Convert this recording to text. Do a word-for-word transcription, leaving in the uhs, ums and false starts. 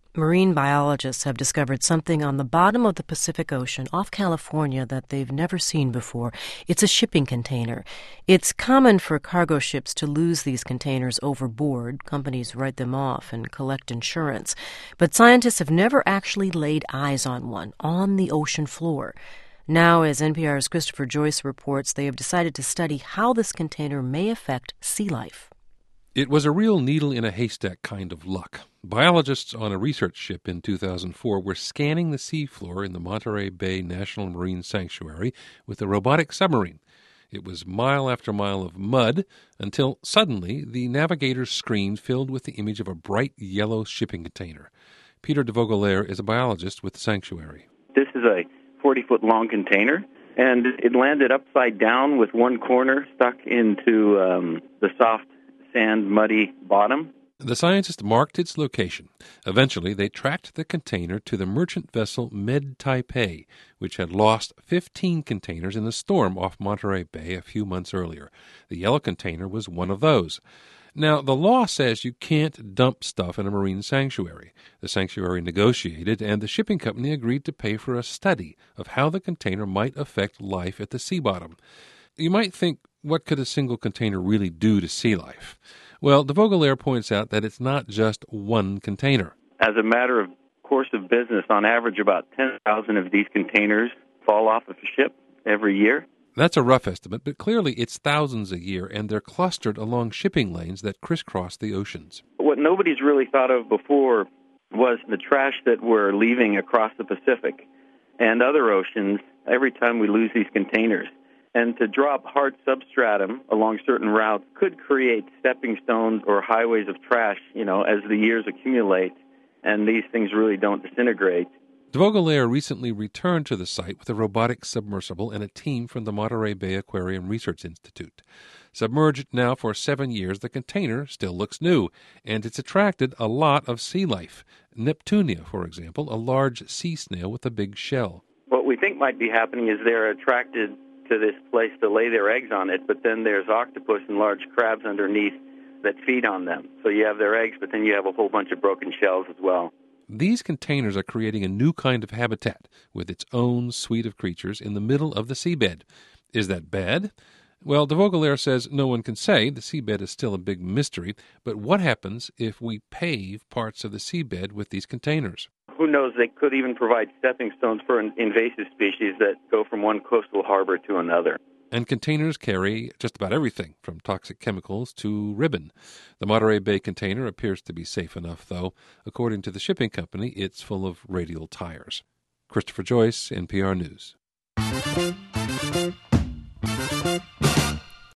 Marine biologists have discovered something on the bottom of the Pacific Ocean off California that they've never seen before. It's a shipping container. It's common for cargo ships to lose these containers overboard. Companies write them off and collect insurance. But scientists have never actually laid eyes on one on the ocean floor. Now, as N P R's Christopher Joyce reports, they have decided to study how this container may affect sea life. It was a real needle in a haystack kind of luck. Biologists on a research ship in two thousand four were scanning the seafloor in the Monterey Bay National Marine Sanctuary with a robotic submarine. It was mile after mile of mud until suddenly the navigator's screen filled with the image of a bright yellow shipping container. Peter de Vogelaar is a biologist with the sanctuary. This is a forty-foot-long container, and it landed upside down with one corner stuck into um, the soft sand, muddy bottom. The scientists marked its location. Eventually, they tracked the container to the merchant vessel Med Taipei, which had lost fifteen containers in the storm off Monterey Bay a few months earlier. The yellow container was one of those. Now, the law says you can't dump stuff in a marine sanctuary. The sanctuary negotiated, and the shipping company agreed to pay for a study of how the container might affect life at the sea bottom. You might think, what could a single container really do to sea life? Well, de Vogelaar points out that it's not just one container. As a matter of course of business, on average about ten thousand of these containers fall off of a ship every year. That's a rough estimate, but clearly it's thousands a year, and they're clustered along shipping lanes that crisscross the oceans. What nobody's really thought of before was the trash that we're leaving across the Pacific and other oceans every time we lose these containers. And to drop hard substratum along certain routes could create stepping stones or highways of trash, you know, as the years accumulate, and these things really don't disintegrate. De Vogelaar recently returned to the site with a robotic submersible and a team from the Monterey Bay Aquarium Research Institute. Submerged now for seven years, the container still looks new, and it's attracted a lot of sea life. Neptunia, for example, a large sea snail with a big shell. What we think might be happening is they're attracted to this place to lay their eggs on it, but then there's octopus and large crabs underneath that feed on them. So you have their eggs, but then you have a whole bunch of broken shells as well. These containers are creating a new kind of habitat with its own suite of creatures in the middle of the seabed. Is that bad? Well, de Vogelaar says no one can say. The seabed is still a big mystery. But what happens if we pave parts of the seabed with these containers? Who knows, they could even provide stepping stones for invasive species that go from one coastal harbor to another. And containers carry just about everything, from toxic chemicals to ribbon. The Monterey Bay container appears to be safe enough, though. According to the shipping company, it's full of radial tires. Christopher Joyce, N P R News.